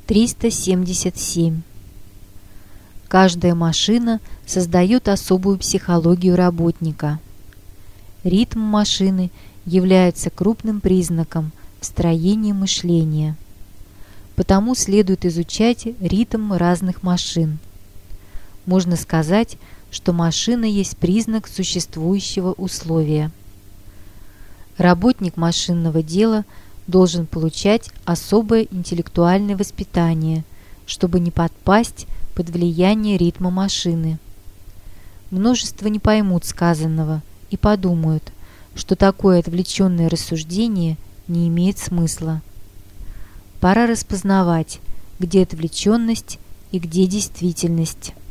377. Каждая машина создает особую психологию работника. Ритм машины является крупным признаком в строении мышления. Потому следует изучать ритм разных машин. Можно сказать, что машина есть признак существующего условия. Работник машинного дела должен получать особое интеллектуальное воспитание, чтобы не подпасть под влияние ритма машины. Множество не поймут сказанного и подумают, что такое отвлеченное рассуждение не имеет смысла. Пора распознавать, где отвлеченность и где действительность.